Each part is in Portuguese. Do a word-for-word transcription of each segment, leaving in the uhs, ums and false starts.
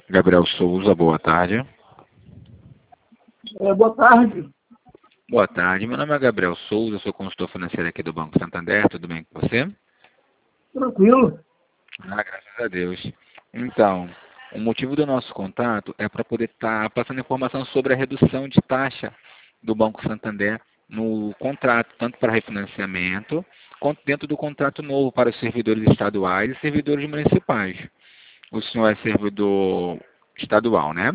Gabriel Souza, boa tarde. É, boa tarde. Boa tarde, meu nome é Gabriel Souza, sou consultor financeiro aqui do Banco Santander, tudo bem com você? Tranquilo. Ah, graças a Deus. Então, o motivo do nosso contato é para poder estar passando informação sobre a redução de taxa do Banco Santander no contrato, tanto para refinanciamento, quanto dentro do contrato novo para os servidores estaduais e servidores municipais. O senhor é servidor estadual, né?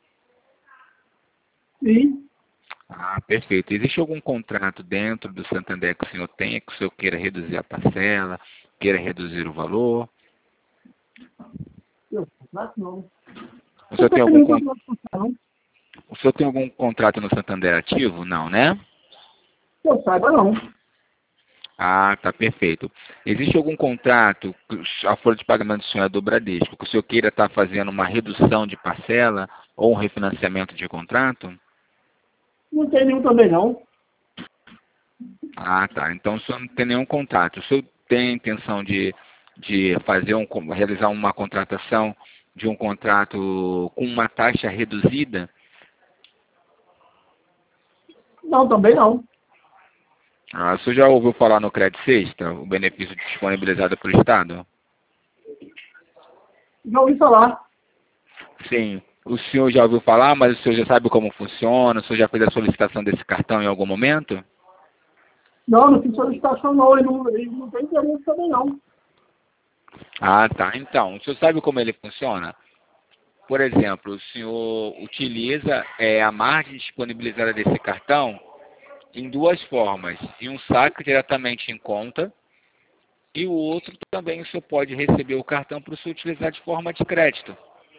Sim. Ah, perfeito. Existe algum contrato dentro do Santander que o senhor tenha, que o senhor queira reduzir a parcela, queira reduzir o valor? Eu, contrato não. O Não senhor tem tem algum, nenhum con- contrato social, não. o senhor tem algum contrato no Santander ativo? Não, né? Que eu saiba, não. Ah, tá perfeito. Existe algum contrato, que a folha de pagamento do senhor é do Bradesco, que o senhor queira estar fazendo uma redução de parcela ou um refinanciamento de contrato? Não tem nenhum também, não. Ah, tá. Então o senhor não tem nenhum contrato. O senhor tem a intenção de, de fazer um, realizar uma contratação de um contrato com uma taxa reduzida? Não, também não. Ah, o senhor já ouviu falar no Crédito Sexta, o benefício disponibilizado pelo Estado? Já ouvi falar. Sim. O senhor já ouviu falar, mas o senhor já sabe como funciona? O senhor já fez a solicitação desse cartão em algum momento? Não, não fiz solicitação, não. Ele não, ele não tem interesse também, não. Ah, tá. Então, o senhor sabe como ele funciona? Por exemplo, o senhor utiliza é, a margem disponibilizada desse cartão em duas formas. Em um saque diretamente em conta e o outro também o senhor pode receber o cartão para o senhor utilizar de forma de crédito.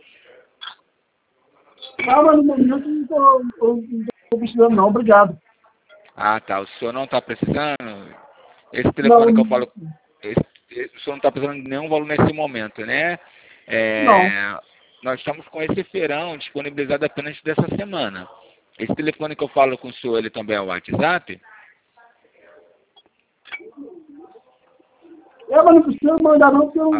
Ah, mas no momento não tô, eu não tô precisando, não. Obrigado. Ah, tá. O senhor não está precisando? Esse Não, telefone que eu falo, esse, esse- o senhor não está precisando de nenhum valor nesse momento, né? não. É, nós estamos com esse feirão disponibilizado apenas dessa semana. Esse telefone que eu falo com o senhor, ele também é o WhatsApp? É, mas não precisa mandar, não, porque eu não